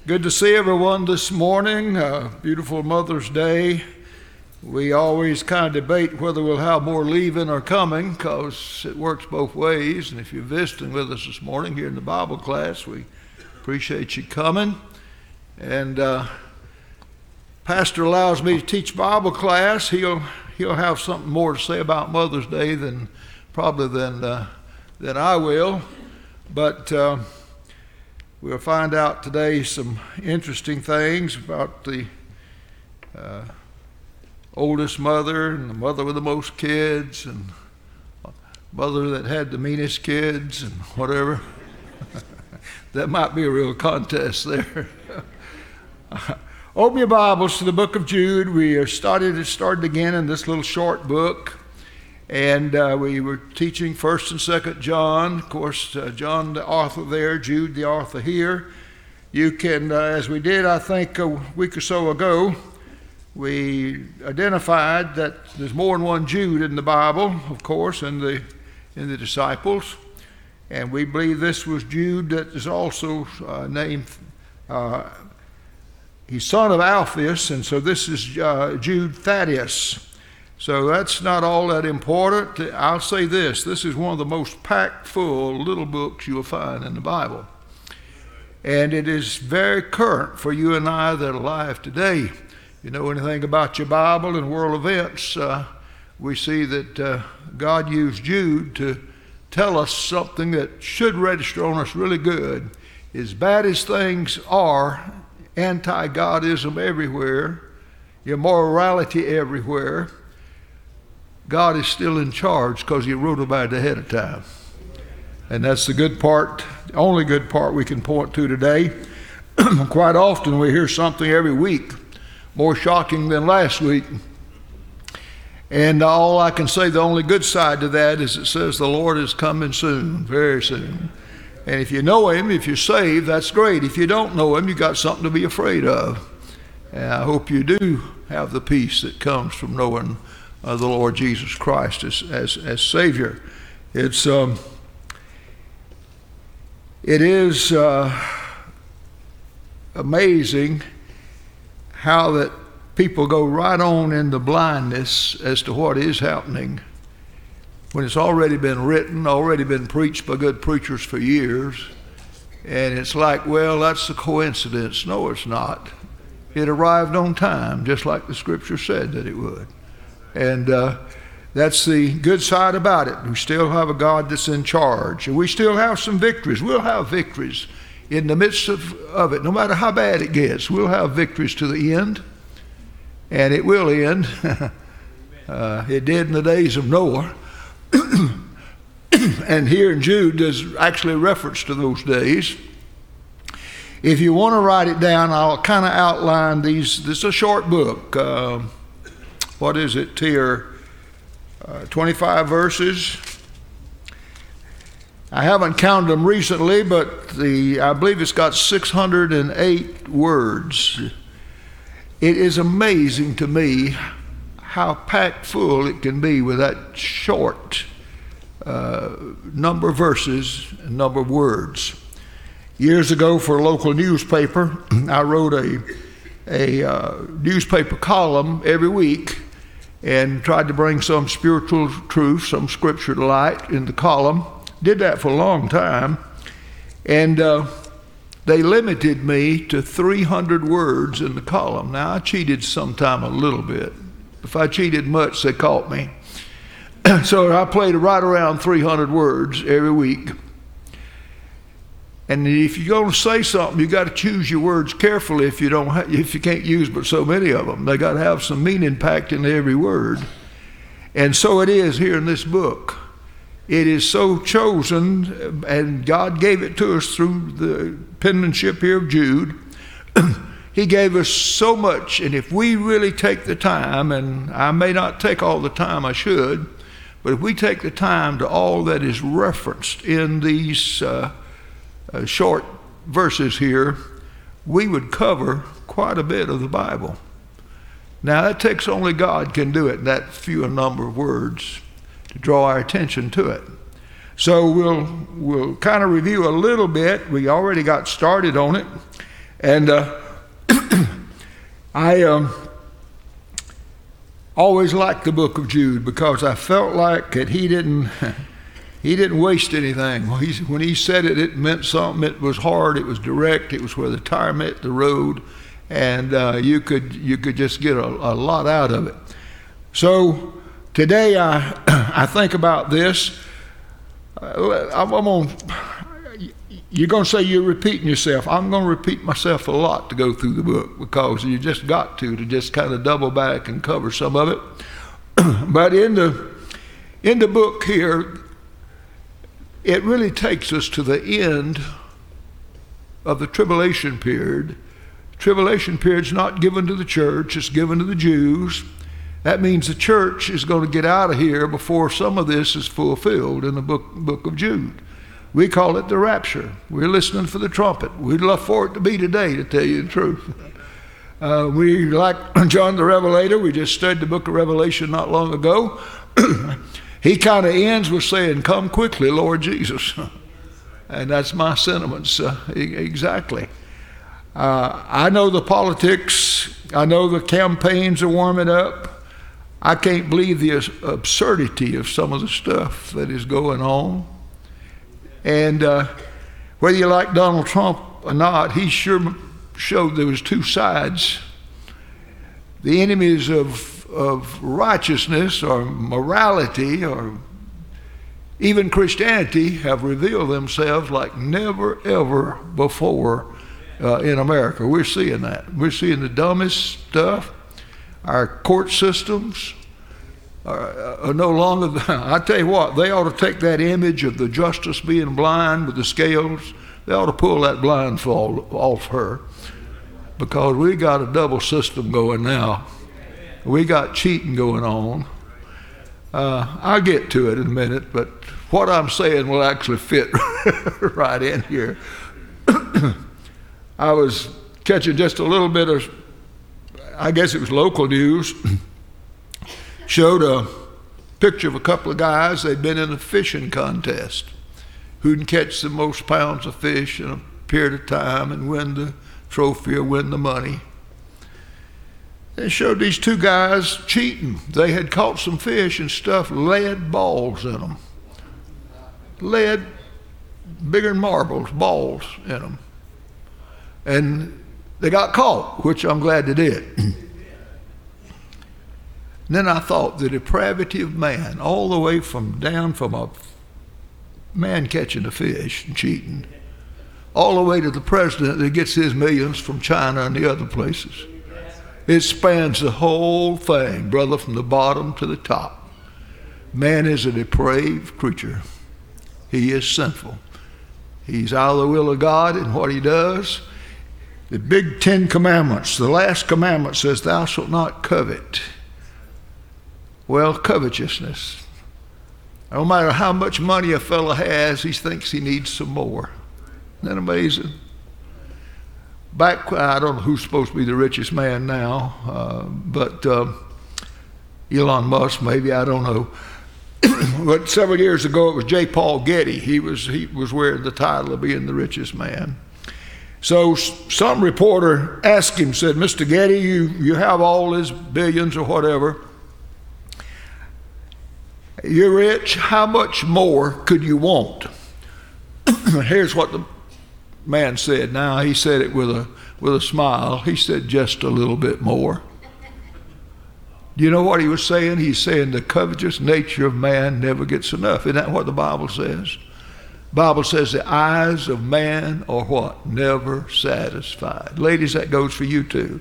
Good to see everyone this morning. Beautiful Mother's Day. We always kind of debate whether we'll have more leaving or coming because it works both ways. And if you're visiting with us this morning here in the Bible class, we appreciate you coming. And Pastor allows me to teach Bible class. He'll have something more to say about Mother's Day than I will. But we'll find out today some interesting things about the oldest mother and the mother with the most kids and mother that had the meanest kids and whatever. That might be a real contest there. Open your Bibles to the book of Jude. We started again in this little short book. And we were teaching 1st and 2nd John. Of course, John, the author there, Jude, the author here. You can, as we did, I think, a week or so ago, we identified that there's more than one Jude in the Bible, of course, in the disciples. And we believe this was Jude that is also named, he's son of Alphaeus, and so this is Jude Thaddeus. So that's not all that important. I'll say this is one of the most packed full little books you'll find in the Bible. And it is very current for you and I that are alive today. You know anything about your Bible and world events, we see that God used Jude to tell us something that should register on us really good. As bad as things are, anti-Godism everywhere, immorality everywhere, God is still in charge because he wrote about it ahead of time. And that's the good part, the only good part we can point to today. Quite often we hear something every week more shocking than last week. And all I can say, the only good side to that is it says the Lord is coming soon, very soon. And if you know him, if you're saved, that's great. If you don't know him, you got something to be afraid of. And I hope you do have the peace that comes from knowing the Lord Jesus Christ as Savior. It is amazing how that people go right on into blindness as to what is happening when it's already been written, already been preached by good preachers for years. And it's like, well, that's a coincidence. No, it's not. It arrived on time, just like the scripture said that it would. And that's the good side about it. We still have a God that's in charge. And we still have some victories. We'll have victories in the midst of it. No matter how bad it gets, we'll have victories to the end. And it will end. It did in the days of Noah. And here in Jude, there's actually a reference to those days. If you want to write it down, I'll kind of outline these. This is a short book. What is it here? 25 verses. I haven't counted them recently, but I believe it's got 608 words. It is amazing to me how packed full it can be with that short number of verses and number of words. Years ago, for a local newspaper, I wrote a newspaper column every week and tried to bring some spiritual truth, some scripture to light in the column. Did that for a long time. And they limited me to 300 words in the column. Now, I cheated sometime a little bit. If I cheated much, they caught me. So I played right around 300 words every week. And if you're going to say something, you got to choose your words carefully. If you can't use but so many of them, they got to have some meaning packed into every word. And so it is here in this book. It is so chosen, and God gave it to us through the penmanship here of Jude. He gave us so much, and if we really take the time, and I may not take all the time I should, but if we take the time to all that is referenced in these short verses here, we would cover quite a bit of the Bible. Now, that takes only God can do it, that few number of words, to draw our attention to it. So we'll kind of review a little bit. We already got started on it. And I always liked the book of Jude because I felt like that he didn't waste anything. When he said it, it meant something. It was hard. It was direct. It was where the tire met the road, and you could just get a lot out of it. So today I think about this. You're going to say you're repeating yourself. I'm going to repeat myself a lot to go through the book because you just got to just kind of double back and cover some of it. But in the book here, it really takes us to the end of the tribulation period. Tribulation period's not given to the church, it's given to the Jews. That means the church is going to get out of here before some of this is fulfilled in the book of Jude. We call it the rapture. We're listening for the trumpet. We'd love for it to be today, to tell you the truth. We, like John the Revelator, we just studied the book of Revelation not long ago. He kind of ends with saying, "Come quickly, Lord Jesus." And that's my sentiments exactly. I know the politics. I know the campaigns are warming up. I can't believe the absurdity of some of the stuff that is going on. And whether you like Donald Trump or not, he sure showed there was two sides. The enemies of righteousness or morality or even Christianity have revealed themselves like never ever before in America. We're seeing that. We're seeing the dumbest stuff. Our court systems are no longer, I tell you what, they ought to take that image of the justice being blind with the scales, they ought to pull that blindfold off her, because we got a double system going now. We got cheating going on. I'll get to it in a minute, but what I'm saying will actually fit right in here. I was catching just a little bit of, I guess it was local news, showed a picture of a couple of guys. They'd been in a fishing contest. Who can catch the most pounds of fish in a period of time and win the trophy or win the money. They showed these two guys cheating. They had caught some fish and stuffed lead balls in them. Lead, bigger than marbles, balls in them. And they got caught, which I'm glad they did. And then I thought the depravity of man, all the way down from a man catching a fish and cheating, all the way to the president that gets his millions from China and the other places. It spans the whole thing, brother, from the bottom to the top. Man is a depraved creature. He is sinful. He's out of the will of God in what he does. The big 10 commandments, the last commandment says, "Thou shalt not covet." Well, covetousness. No matter how much money a fellow has, he thinks he needs some more. Isn't that amazing? I don't know who's supposed to be the richest man now, but Elon Musk, maybe, I don't know. But several years ago, it was J. Paul Getty. He was wearing the title of being the richest man. So some reporter asked him, said, "Mr. Getty, you have all these billions or whatever. You're rich. How much more could you want?" Here's what the man said. Now, he said it with a smile. He said, "Just a little bit more." Do you know what he was saying? He's saying the covetous nature of man never gets enough. Isn't that what the Bible says? The Bible says the eyes of man are what? Never satisfied. Ladies, that goes for you too.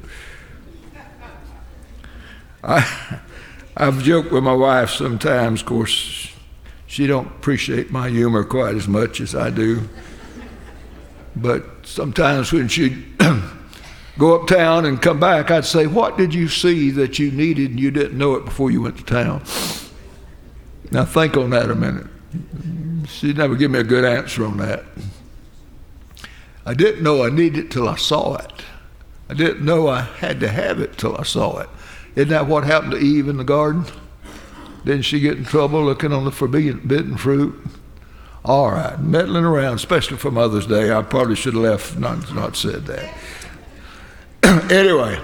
I've joked with my wife sometimes. Of course, she don't appreciate my humor quite as much as I do. But sometimes when she'd go uptown and come back, I'd say, "What did you see that you needed and you didn't know it before you went to town?" Now think on that a minute. She'd never give me a good answer on that. I didn't know I needed it till I saw it. I didn't know I had to have it till I saw it. Isn't that what happened to Eve in the garden? Didn't she get in trouble looking on the forbidden fruit? All right, meddling around, especially for Mother's Day. I probably should have left, not said that. Anyway,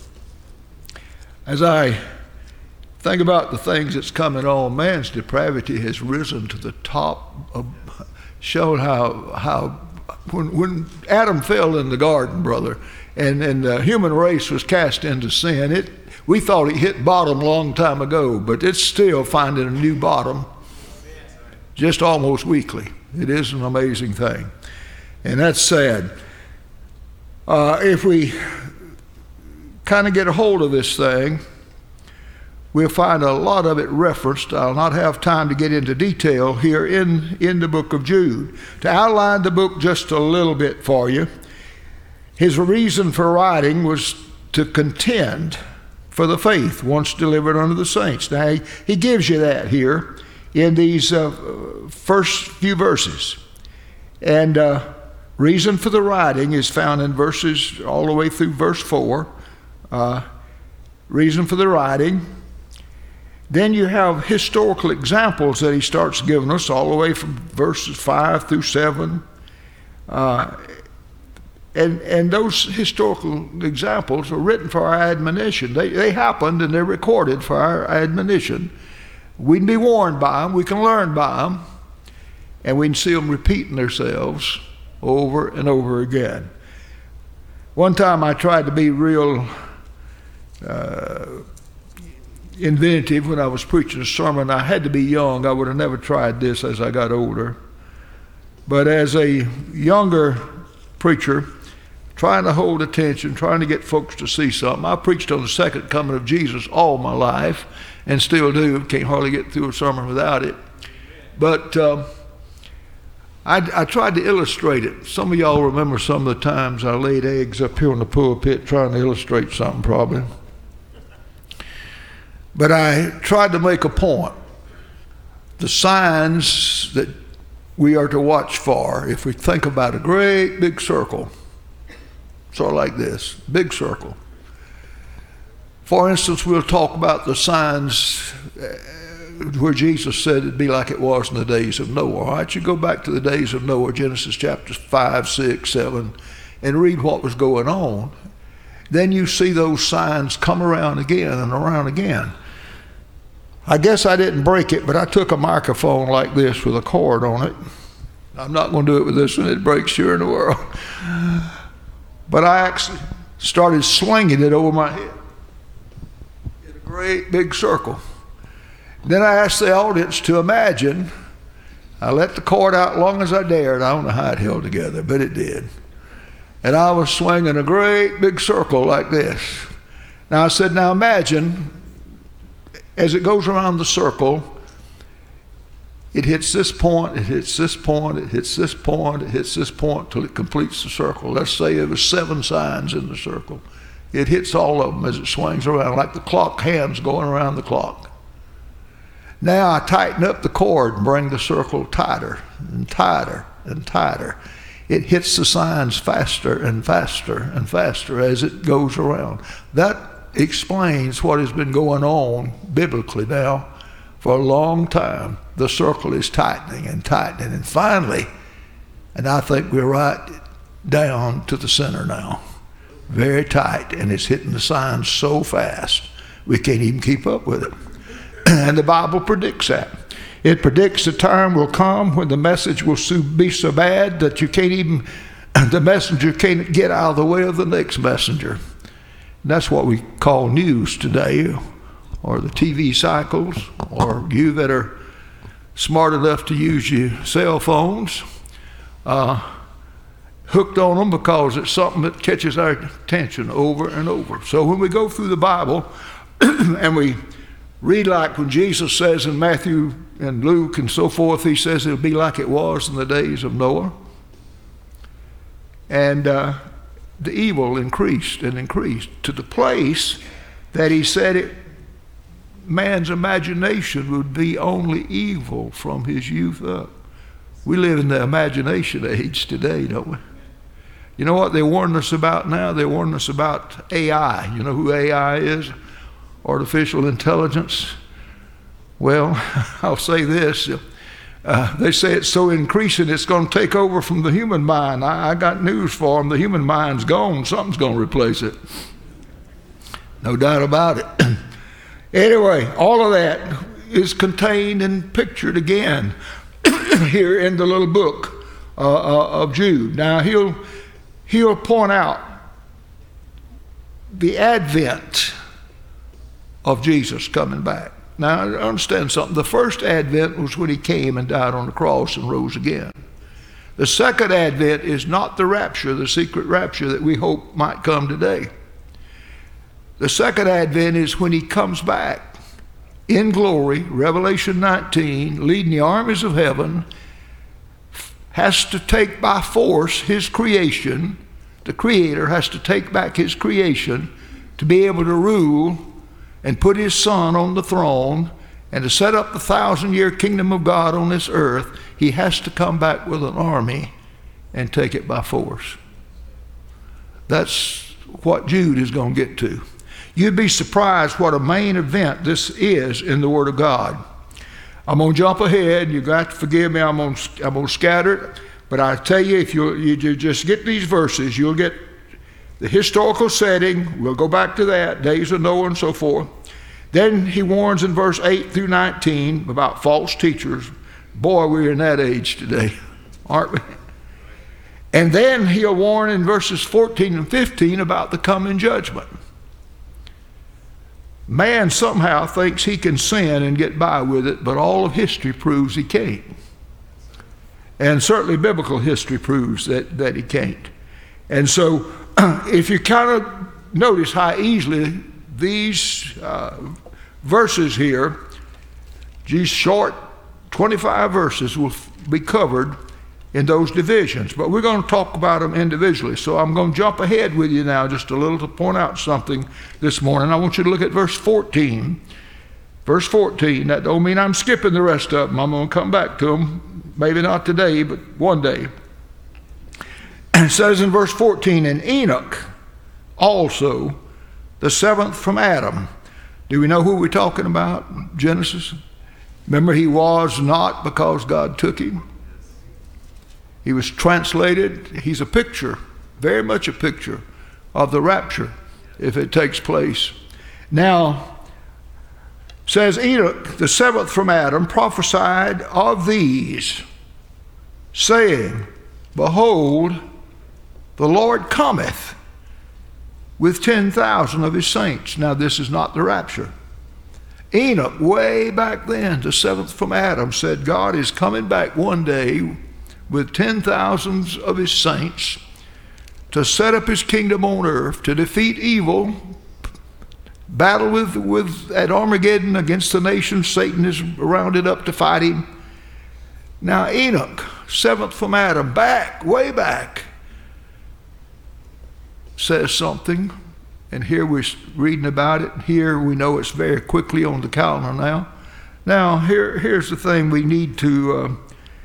as I think about the things that's coming on, man's depravity has risen to the top of, showing how when Adam fell in the garden, brother, and the human race was cast into sin, we thought it hit bottom a long time ago, but it's still finding a new bottom just almost weekly. It is an amazing thing, and that's sad. If we kind of get a hold of this thing, we'll find a lot of it referenced. I'll not have time to get into detail here in the book of Jude. To outline the book just a little bit for you, his reason for writing was to contend for the faith once delivered unto the saints. Now, he gives you that here in these first few verses. And reason for the writing is found in verses all the way through verse 4. Reason for the writing. Then you have historical examples that he starts giving us all the way from verses 5 through 7. And those historical examples are written for our admonition. They happened and they're recorded for our admonition. We can be warned by them, we can learn by them, and we can see them repeating themselves over and over again. One time I tried to be real inventive when I was preaching a sermon. I had to be young. I would have never tried this as I got older. But as a younger preacher, trying to hold attention, trying to get folks to see something. I preached on the second coming of Jesus all my life and still do. Can't hardly get through a sermon without it. But I tried to illustrate it. Some of y'all remember some of the times I laid eggs up here in the pulpit trying to illustrate something probably. But I tried to make a point. The signs that we are to watch for, if we think about a great big circle, sort of like this, big circle. For instance, we'll talk about the signs where Jesus said it'd be like it was in the days of Noah. All right, you go back to the days of Noah, Genesis chapters 5, 6, 7, and read what was going on. Then you see those signs come around again and around again. I guess I didn't break it, but I took a microphone like this with a cord on it. I'm not going to do it with this one. It breaks sure in the world. But I actually started slinging it over my head in a great big circle. Then I asked the audience to imagine. I let the cord out as long as I dared. I don't know how it held together, but it did. And I was swinging a great big circle like this. Now I said, now imagine, as it goes around the circle, it hits this point, it hits this point, it hits this point, it hits this point till it completes the circle. Let's say there was 7 signs in the circle. It hits all of them as it swings around, like the clock hands going around the clock. Now I tighten up the cord and bring the circle tighter and tighter and tighter. It hits the signs faster and faster and faster as it goes around. That explains what has been going on biblically now for a long time. The circle is tightening and tightening, and finally, and I think we're right down to the center now, very tight, and it's hitting the signs so fast we can't even keep up with it. And the Bible predicts that. It predicts the time will come when the message will be so bad that you can't even, the messenger can't get out of the way of the next messenger. That's what we call news today, or the TV cycles, or you that are smart enough to use your cell phones, hooked on them because it's something that catches our attention over and over. So when we go through the Bible and we read like when Jesus says in Matthew and Luke and so forth, he says it'll be like it was in the days of Noah. And the evil increased and increased to the place that he said man's imagination would be only evil from his youth up. We live in the imagination age today, don't we? You know what they warn us about now? They warn us about AI. You know who AI is? Artificial intelligence. Well, I'll say this. They say it's so increasing it's going to take over from the human mind. I got news for them. The human mind's gone. Something's going to replace it. No doubt about it. Anyway, all of that is contained and pictured again here in the little book of Jude. Now, he'll point out the advent of Jesus coming back. Now, understand something. The first advent was when he came and died on the cross and rose again. The second advent is not the rapture, the secret rapture that we hope might come today. The second advent is when he comes back in glory, Revelation 19, leading the armies of heaven, has to take by force his creation. The Creator has to take back his creation to be able to rule and put his Son on the throne and to set up the 1,000-year kingdom of God on this earth. He has to come back with an army and take it by force. That's what Jude is going to get to. You'd be surprised what a main event this is in the Word of God. I'm going to jump ahead. You've got to forgive me. I'm going to scatter it. But I tell you, if you just get these verses, you'll get the historical setting. We'll go back to that, days of Noah and so forth. Then he warns in verse 8 through 19 about false teachers. Boy, we're in that age today, aren't we? And then he'll warn in verses 14 and 15 about the coming judgment. Man somehow thinks he can sin and get by with it, but all of history proves he can't. And certainly biblical history proves that he can't. And so if you kind of notice how easily these verses here, these short 25 verses will be covered in those divisions. But we're going to talk about them individually. So I'm going to jump ahead with you now just a little to point out something this morning. I want you to look at verse 14. Verse 14, that don't mean I'm skipping the rest of them. I'm going to come back to them, maybe not today, but one day. It says in verse 14, and Enoch also, the seventh from Adam. Do we know who we're talking about? Genesis. Remember, he was not because God took him. He was translated. He's a picture, very much a picture of the rapture if it takes place. Now, says Enoch, the seventh from Adam, prophesied of these, saying, behold, the Lord cometh with 10,000 of his saints. Now, this is not the rapture. Enoch, way back then, the seventh from Adam, said God is coming back one day with 10,000 of his saints to set up his kingdom on earth, to defeat evil, battle with at Armageddon against the nations. Satan is rounded up to fight him. Now Enoch, seventh from Adam, way back, says something, and here we're reading about it. Here we know it's very quickly on the calendar now. Now here's the thing we need to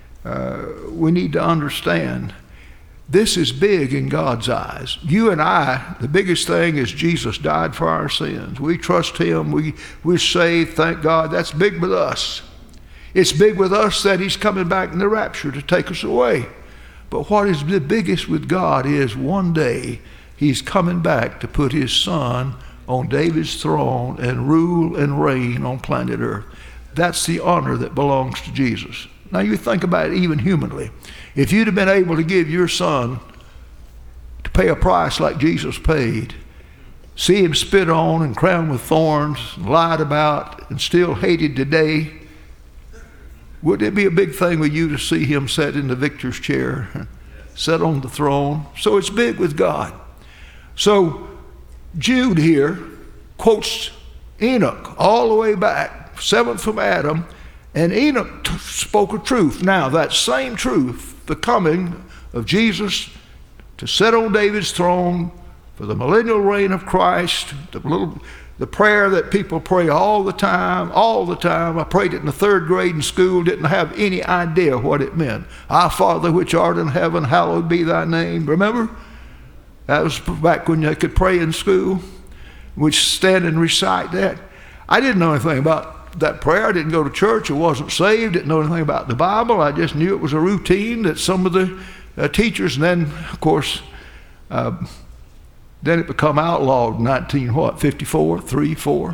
understand. This is big in God's eyes. You and I, the biggest thing is Jesus died for our sins. We trust him. We're saved, thank God. That's big with us. It's big with us that he's coming back in the rapture to take us away. But what is the biggest with God is one day he's coming back to put his Son on David's throne and rule and reign on planet Earth. That's the honor that belongs to Jesus. Now you think about it even humanly. If you'd have been able to give your son to pay a price like Jesus paid, see him spit on and crowned with thorns, lied about, and still hated today, would it be a big thing with you to see him set in the victor's chair, set on the throne? So it's big with God. So Jude here quotes Enoch all the way back, seventh from Adam, and Enoch spoke a truth. Now that same truth, the coming of Jesus to sit on David's throne for the millennial reign of Christ, the prayer that people pray all the time. I prayed it in the third grade in school, didn't have any idea what it meant. Our Father which art in heaven, hallowed be thy name. Remember? That was back when you could pray in school. We'd stand and recite that. I didn't know anything about that prayer. I didn't go to church. I wasn't saved. Didn't know anything about the Bible. I just knew it was a routine that some of the teachers, and then, of course, then it become outlawed in 1954, 3, 4.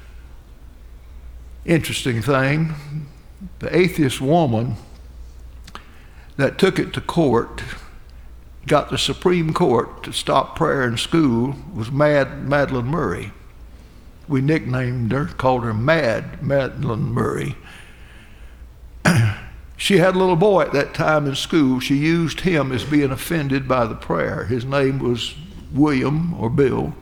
Interesting thing, the atheist woman that took it to court, got the Supreme Court to stop prayer in school, was Madalyn Murray. We nicknamed her, called her Madalyn Murray. She had a little boy at that time in school. She used him as being offended by the prayer. His name was William or Bill.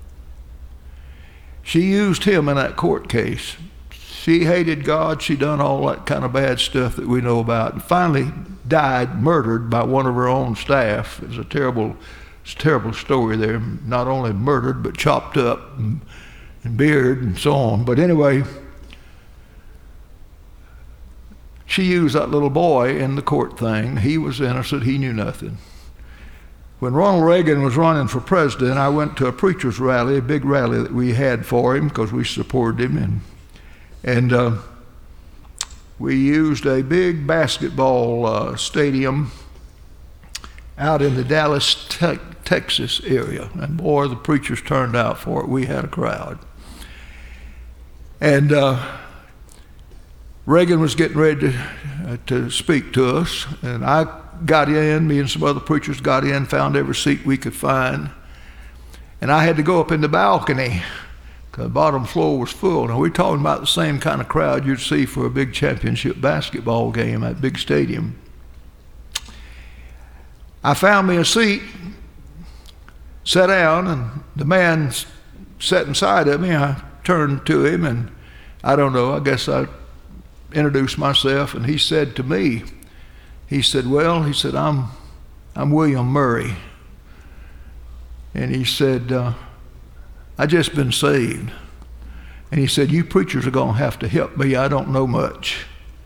She used him in that court case. She hated God. She done all that kind of bad stuff that we know about, and finally died, murdered by one of her own staff. It was a terrible story there. Not only murdered, but chopped up and beard and so on. But anyway, she used that little boy in the court thing. He was innocent. He knew nothing. When Ronald Reagan was running for president, I went to a preacher's rally, a big rally that we had for him because we supported him. And we used a big basketball stadium out in the Dallas, Texas area. And boy, the preachers turned out for it. We had a crowd. And Reagan was getting ready to speak to us. And I got in, me and some other preachers got in, found every seat we could find. And I had to go up in the balcony. The bottom floor was full. Now, we're talking about the same kind of crowd you'd see for a big championship basketball game at big stadium. I found me a seat, sat down, and the man sat inside of me. I turned to him, and I don't know, I guess I introduced myself, and he said to me, he said, I'm William Murray. And he said, I just been saved. And he said, you preachers are going to have to help me. I don't know much.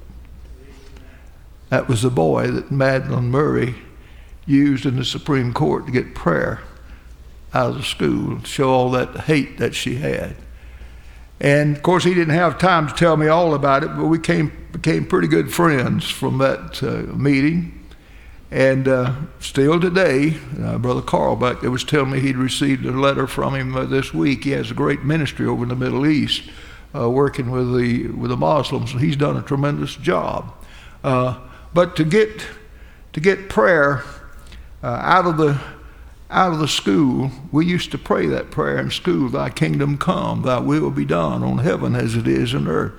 That was the boy that Madalyn Murray used in the Supreme Court to get prayer out of the school, to show all that hate that she had. And of course, he didn't have time to tell me all about it, but we became pretty good friends from that meeting. And still today, Brother Carl back there was telling me he'd received a letter from him this week. He has a great ministry over in the Middle East, working with the Muslims, and he's done a tremendous job. But to get prayer out of the school, we used to pray that prayer in school: "Thy kingdom come, Thy will be done on heaven as it is on earth."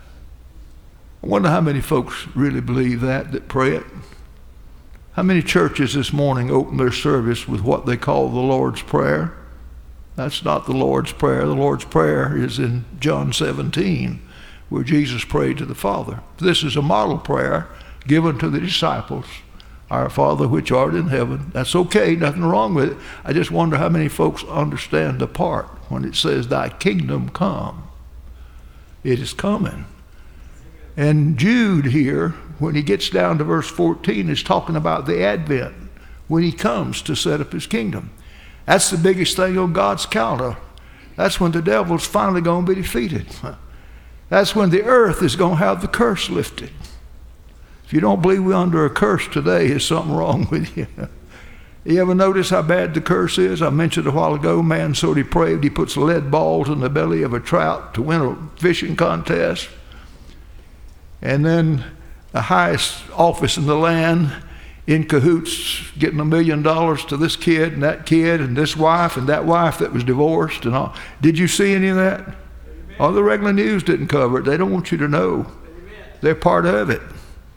I wonder how many folks really believe that pray it. How many churches this morning open their service with what they call the Lord's Prayer? That's not the Lord's Prayer. The Lord's Prayer is in John 17, where Jesus prayed to the Father. This is a model prayer given to the disciples. Our Father which art in heaven. That's okay, nothing wrong with it. I just wonder how many folks understand the part when it says, "Thy kingdom come." It is coming. And Jude here, when he gets down to verse 14, is talking about the Advent, when he comes to set up his kingdom. That's the biggest thing on God's calendar. That's when the devil's finally going to be defeated. That's when the earth is going to have the curse lifted. If you don't believe we're under a curse today, there's something wrong with you. You ever notice how bad the curse is? I mentioned a while ago, man so depraved he puts lead balls in the belly of a trout to win a fishing contest. And then the highest office in the land in cahoots, getting $1 million to this kid and this wife and that wife that was divorced and all. Did you see any of that? Amen. All the regular news didn't cover it. They don't want you to know. Amen. They're part of it.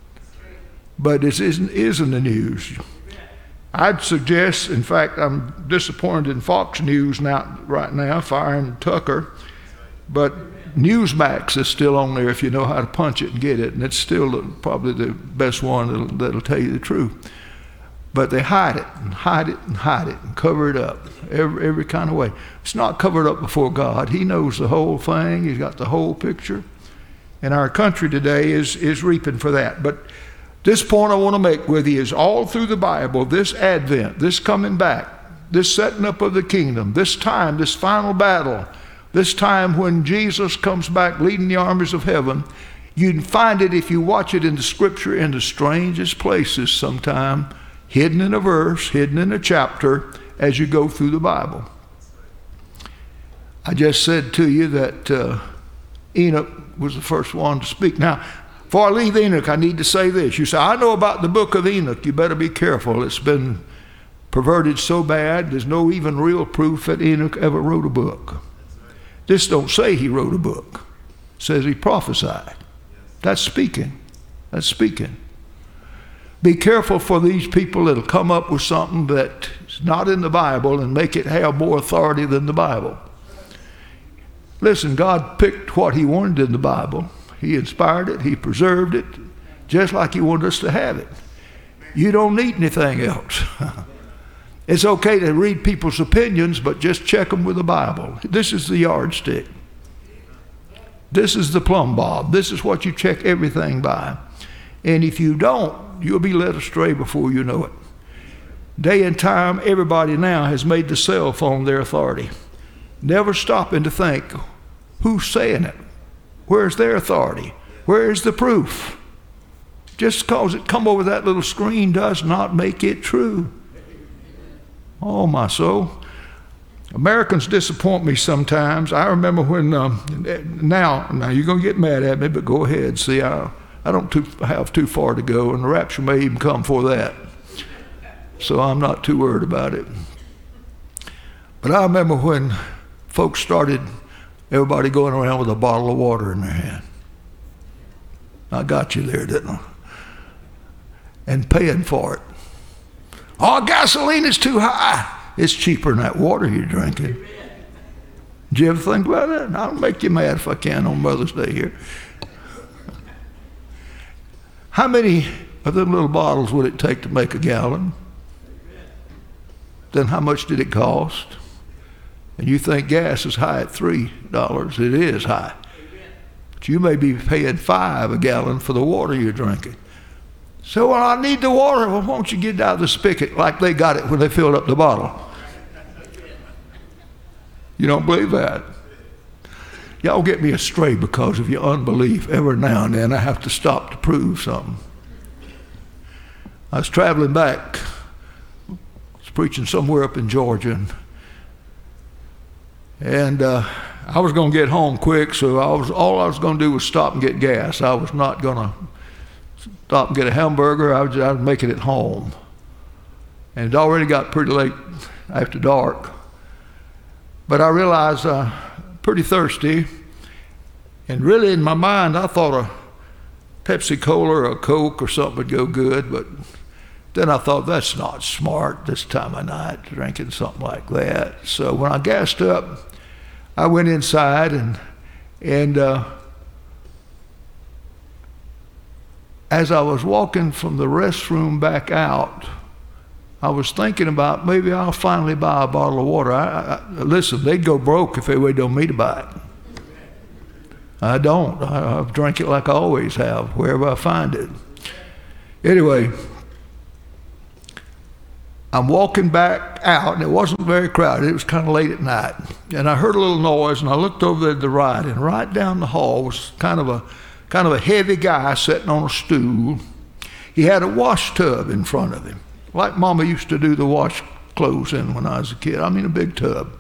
But it isn't in the news. Amen. I'd suggest, in fact, I'm disappointed in Fox News right now, firing Tucker, but Newsmax is still on there if you know how to punch it and get it, and it's still probably the best one that'll tell you the truth. But they hide it and hide it and hide it and cover it up every kind of way. It's not covered up before God. He knows the whole thing. He's got the whole picture. And our country today is reaping for that. But this point I want to make with you is all through the Bible, this Advent, this coming back, this setting up of the kingdom, this time, this final battle, This time when Jesus comes back leading the armies of heaven, you can find it if you watch it in the scripture in the strangest places sometime, hidden in a verse, hidden in a chapter as you go through the Bible. I just said to you that Enoch was the first one to speak. Now, before I leave Enoch, I need to say this. You say, I know about the book of Enoch. You better be careful. It's been perverted so bad, there's no even real proof that Enoch ever wrote a book. This don't say he wrote a book. It says he prophesied. That's speaking. That's speaking. Be careful for these people that'll come up with something that's not in the Bible and make it have more authority than the Bible. Listen, God picked what he wanted in the Bible. He inspired it. He preserved it, just like he wanted us to have it. You don't need anything else. It's okay to read people's opinions, but just check them with the Bible. This is the yardstick. This is the plumb bob. This is what you check everything by. And if you don't, you'll be led astray before you know it. Day and time, everybody now has made the cell phone their authority. Never stopping to think, who's saying it? Where's their authority? Where's the proof? Just because it come over that little screen does not make it true. Oh, my soul. Americans disappoint me sometimes. I remember when, now you're going to get mad at me, but go ahead. See, I don't have too far to go, and the rapture may even come for that. So I'm not too worried about it. But I remember when folks started, everybody going around with a bottle of water in their hand. I got you there, didn't I? And paying for it. Oh, gasoline is too high. It's cheaper than that water you're drinking. Did you ever think about that? I'll make you mad if I can on Mother's Day here. How many of them little bottles would it take to make a gallon? Then how much did it cost? And you think gas is high at $3. It is high. But you may be paying $5 a gallon for the water you're drinking. So, well, I need the water. Well, won't you get out of the spigot like they got it when they filled up the bottle? You don't believe that? Y'all get me astray because of your unbelief. Every now and then I have to stop to prove something. I was traveling back. I was preaching somewhere up in Georgia. And I was going to get home quick, so all I was going to do was stop and get gas. I was not going to stop and get a hamburger. I was making it home. And it already got pretty late after dark. But I realized pretty thirsty. And really in my mind, I thought a Pepsi-Cola or a Coke or something would go good. But then I thought, that's not smart this time of night, drinking something like that. So when I gassed up, I went inside and as I was walking from the restroom back out, I was thinking about maybe I'll finally buy a bottle of water. Listen, they'd go broke if they waited on me to buy it. I don't. I drink it like I always have, wherever I find it. Anyway, I'm walking back out, and it wasn't very crowded. It was kind of late at night. And I heard a little noise, and I looked over there to the right, and right down the hall was kind of a heavy guy sitting on a stool. He had a wash tub in front of him, like Mama used to do the wash clothes in when I was a kid. I mean, a big tub.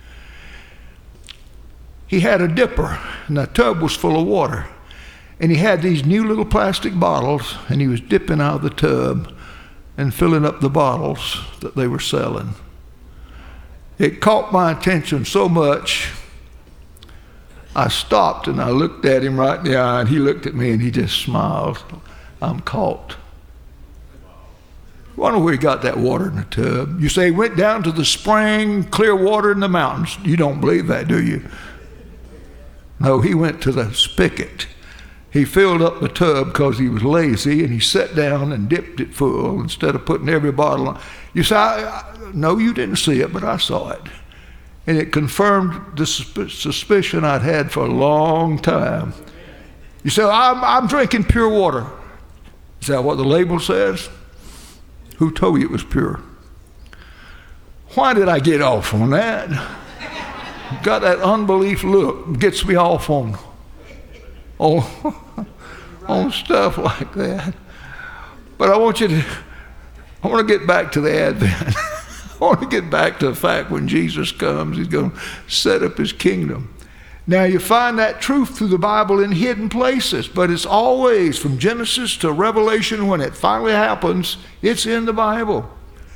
He had a dipper, and the tub was full of water. And he had these new little plastic bottles, and he was dipping out of the tub and filling up the bottles that they were selling. It caught my attention so much, I stopped and I looked at him right in the eye, and he looked at me and he just smiled. I'm caught. I wonder where he got that water in the tub. You say he went down to the spring, clear water in the mountains. You don't believe that, do you? No, he went to the spigot. He filled up the tub because he was lazy, and he sat down and dipped it full instead of putting every bottle on. You say, no, you didn't see it, but I saw it. And it confirmed the suspicion I'd had for a long time. You say, I'm drinking pure water. Is that what the label says? Who told you it was pure? Why did I get off on that? got that unbelief look, gets me off on stuff like that. But I want to get back to the Advent. I want to get back to the fact when Jesus comes, he's going to set up his kingdom. Now, you find that truth through the Bible in hidden places, but it's always from Genesis to Revelation. When it finally happens, it's in the Bible.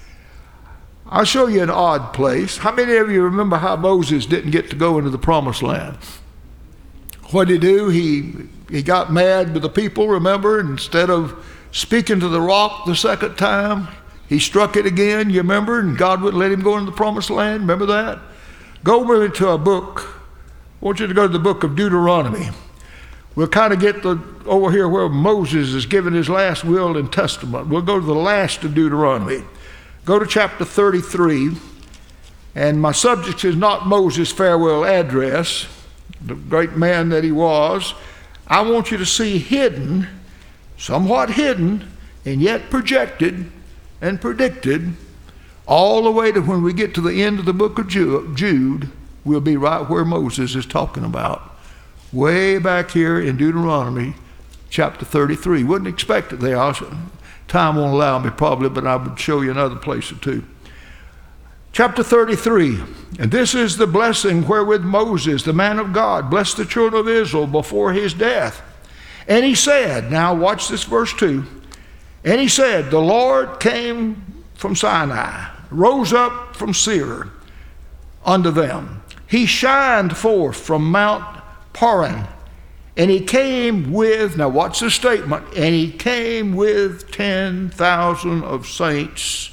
I'll show you an odd place. How many of you remember how Moses didn't get to go into the promised land? What did he do? He got mad with the people, remember? Instead of speaking to the rock the second time, he struck it again, you remember? And God wouldn't let him go into the promised land. Remember that? Go with me to a book. I want you to go to the book of Deuteronomy. We'll kind of get over here where Moses is giving his last will and testament. We'll go to the last of Deuteronomy. Go to chapter 33. And my subject is not Moses' farewell address, the great man that he was. I want you to see hidden, somewhat hidden, and yet projected and predicted, all the way to when we get to the end of the book of Jude, we'll be right where Moses is talking about. Way back here in Deuteronomy chapter 33. Wouldn't expect it there. Time won't allow me probably, but I would show you another place or two. Chapter 33. And this is the blessing wherewith Moses, the man of God, blessed the children of Israel before his death. And he said, now watch this verse 2. And he said, the Lord came from Sinai, rose up from Seir unto them. He shined forth from Mount Paran, and he came with, now watch the statement, and he came with 10,000 of saints.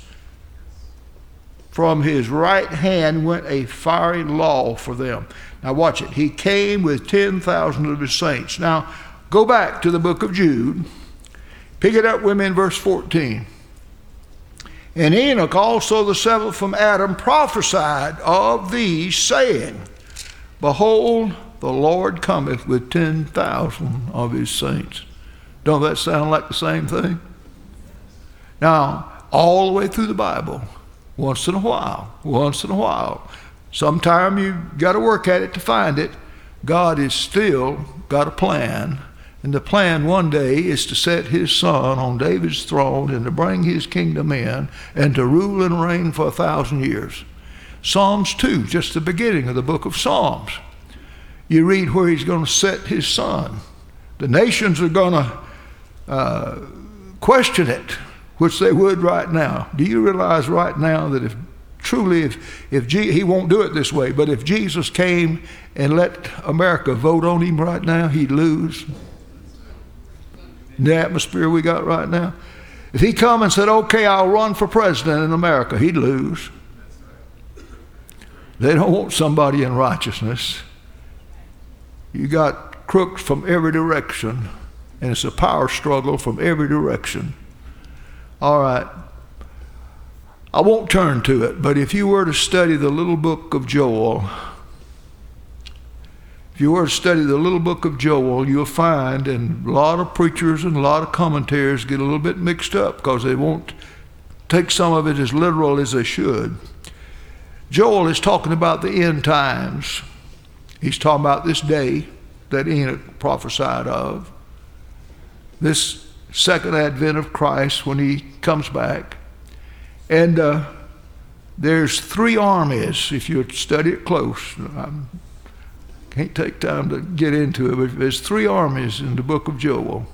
From his right hand went a fiery law for them. Now watch it. He came with 10,000 of his saints. Now go back to the book of Jude. Pick it up with me in verse 14. And Enoch also, the seventh from Adam, prophesied of these, saying, behold, the Lord cometh with 10,000 of his saints. Don't that sound like the same thing? Now, all the way through the Bible, once in a while, sometime you got to work at it to find it, God has still got a plan. And the plan one day is to set his son on David's throne and to bring his kingdom in and to rule and reign for 1,000 years. Psalms 2, just the beginning of the book of Psalms. You read where he's going to set his son. The nations are going to question it, which they would right now. Do you realize right now that if he won't do it this way, but if Jesus came and let America vote on him right now, he'd lose? In the atmosphere we got right now. If he come and said, okay, I'll run for president in America, he'd lose. They don't want somebody in righteousness. You got crooks from every direction, and it's a power struggle from every direction. All right. I won't turn to it, but if you were to study the little book of Joel, you'll find, and a lot of preachers and a lot of commentators get a little bit mixed up because they won't take some of it as literal as they should. Joel is talking about the end times. He's talking about this day that Enoch prophesied of, this second advent of Christ when he comes back. And there's three armies, if you study it close. I can't take time to get into it, but there's three armies in the book of Joel.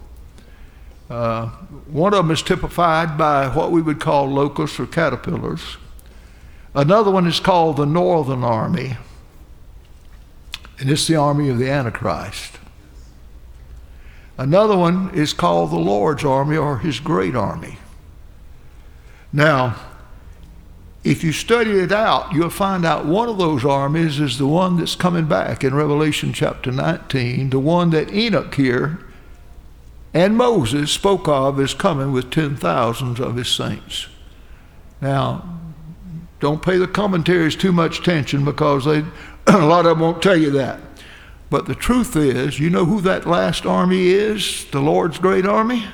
One of them is typified by what we would call locusts or caterpillars. Another one is called the northern army, and it's the army of the Antichrist. Another one is called the Lord's army or his great army. Now, if you study it out, you'll find out one of those armies is the one that's coming back in Revelation chapter 19, the one that Enoch here and Moses spoke of as coming with 10,000 of his saints. Now, don't pay the commentaries too much attention because a lot of them won't tell you that. But the truth is, you know who that last army is, the Lord's great army?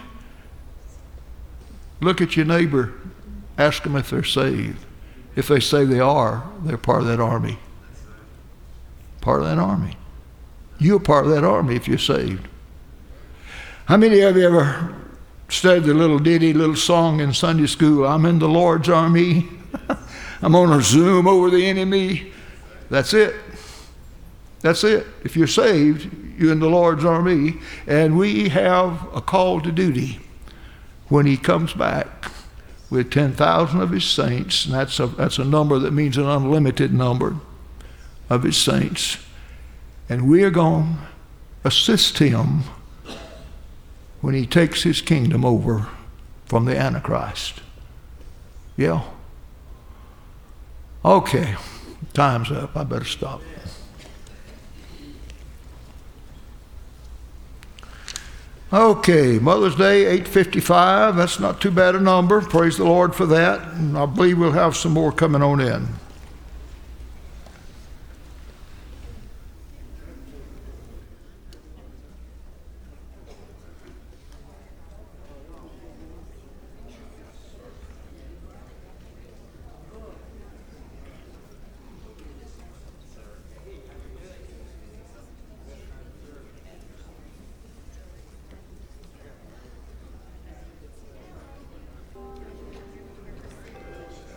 Look at your neighbor. Ask them if they're saved. If they say they are, they're part of that army. Part of that army. You're part of that army if you're saved. How many of you ever studied the little ditty, little song in Sunday school? I'm in the Lord's army. I'm going to zoom over the enemy. That's it. That's it. If you're saved, you're in the Lord's army. And we have a call to duty when he comes back with 10,000 of his saints. And that's a number that means an unlimited number of his saints. And we're going to assist him when he takes his kingdom over from the Antichrist. Yeah. Okay. Time's up. I better stop. Okay, Mother's Day, 8:55. That's not too bad a number. Praise the Lord for that. And I believe we'll have some more coming on in.